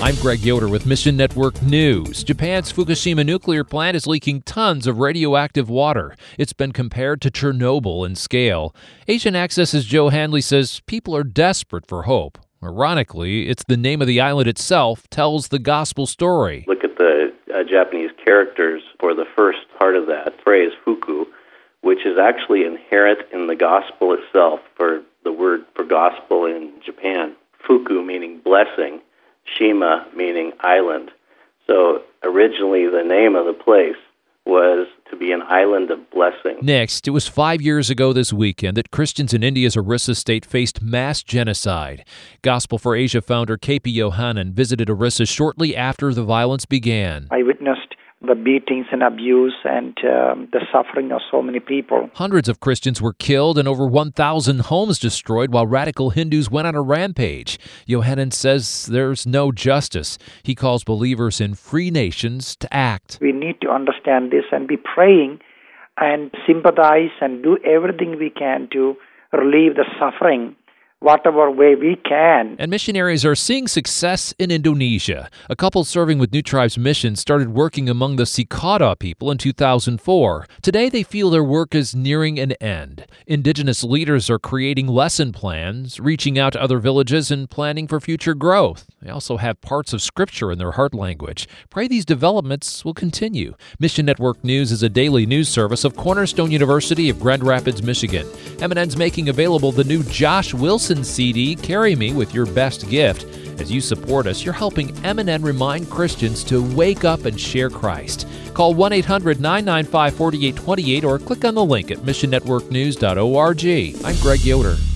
I'm Greg Yoder with Mission Network News. Japan's Fukushima nuclear plant is leaking tons of radioactive water. It's been compared to Chernobyl in scale. Asian Access's Joe Handley says people are desperate for hope. Ironically, it's the name of the island itself tells the gospel story. Look at the Japanese characters for the first part of that phrase, fuku, which is actually inherent in the gospel itself for the word for gospel in Japan. Fuku meaning blessing, Shima meaning island. So originally the name of the place was to be an island of blessing. Next, it was 5 years ago this weekend that Christians in India's Orissa state faced mass genocide. Gospel for Asia founder KP Yohanan visited Orissa shortly after the violence began. I witnessed the beatings and abuse and the suffering of so many people. Hundreds of Christians were killed and over 1,000 homes destroyed while radical Hindus went on a rampage. Yohanan says there's no justice. He calls believers in free nations to act. We need to understand this and be praying and sympathize and do everything we can to relieve the suffering, whatever way we can. And missionaries are seeing success in Indonesia. A couple serving with New Tribes Mission started working among the Sikota people in 2004. Today, they feel their work is nearing an end. Indigenous leaders are creating lesson plans, reaching out to other villages, and planning for future growth. They also have parts of Scripture in their heart language. Pray these developments will continue. Mission Network News is a daily news service of Cornerstone University of Grand Rapids, Michigan. MNN's making available the new Josh Wilson CD, Carry Me with Your Best Gift. As you support us, you're helping MNN remind Christians to wake up and share Christ. Call 1-800-995-4828 or click on the link at missionnetworknews.org. I'm Greg Yoder.